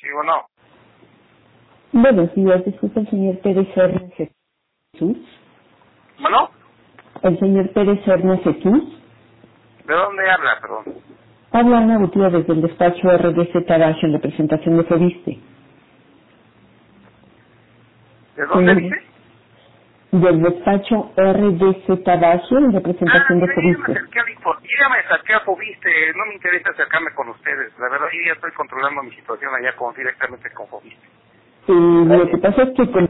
Sí, bueno. Buenos días, disculpe el señor Pérez Serna Jesús. ¿Bueno? El señor Pérez Serna Jesús. ¿De dónde habla, perdón? Habla Ana Gutiérrez desde el despacho RDC Tabasio en representación de Fobiste. ¿De dónde dice? Del despacho RDC Tabasio en representación de Fobiste. Yo ya me acerqué a Fobiste, no me interesa acercarme con ustedes. La verdad, yo ya estoy controlando mi situación allá directamente con Fobiste. Lo que pasa es que